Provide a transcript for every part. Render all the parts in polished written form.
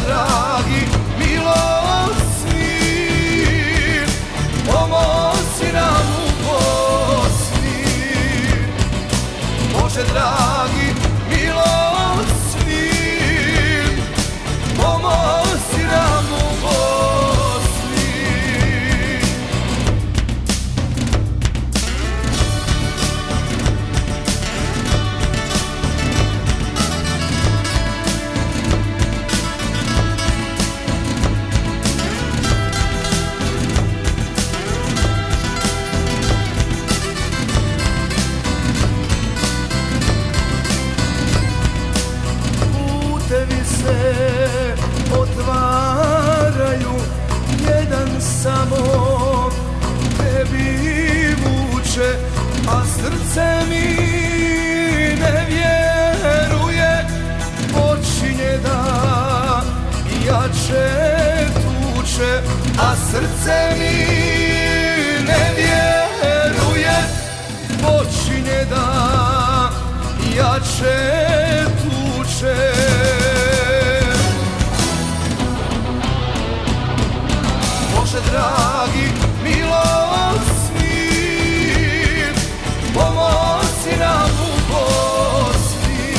dragi, milosni, pomozi nam u Bosni. Bože dragi, milosni, pomozi nam u Bosni. Putevi se otvaraju, jedan samo tebi vuče, a srce mi ne vjeruje, počinje da jače tuče, a srce mi ne vjeruje, počinje da jače tuče. Bože dragi, milosni, pomozi nam u Bosni.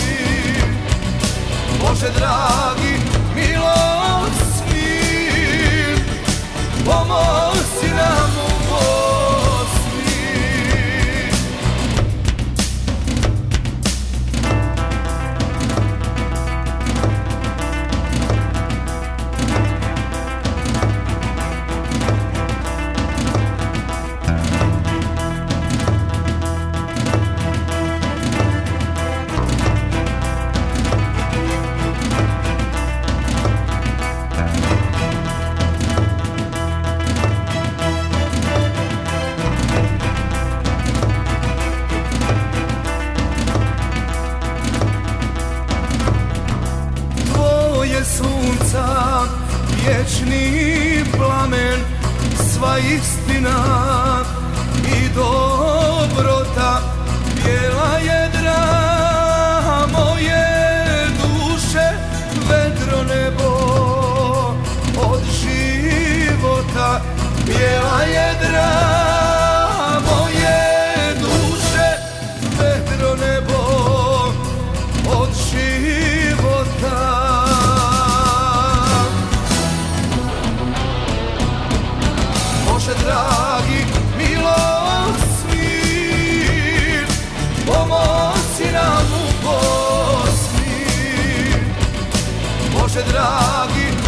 Bože dragi, milosni, pomozi nam u Bosni. Sunca, vječni plamen, sva istina i dobrota, bijela jedra moje duše, vedro nebo od života, bijela jedra moje duše, vedro nebo od života. Bože dragi, milosni, pomozi nam u Bosni. Bože dragi,